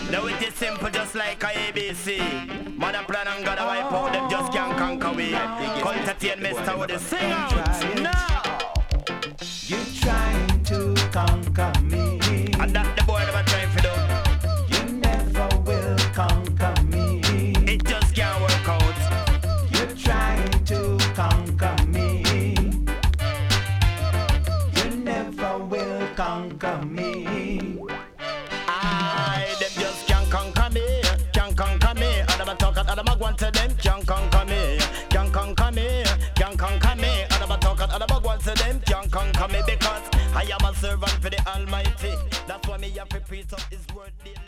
Now it is simple just like a ABC. Mother plan and God wipe out them just can't conquer we. Contain Mr. with the sing out now. You trying to conquer me, and that's the boy that I'm trying to do. You never will conquer me. It just can't work out. You're trying to conquer me. You never will conquer me. Them just can't conquer me, can't conquer me. Adama talk at Adama want to them, can't conquer me, can't conquer me, can't conquer me. Adama talk at Adama want to them, can't conquer me because I am a servant for the Almighty. That's why me have to preach up His word daily.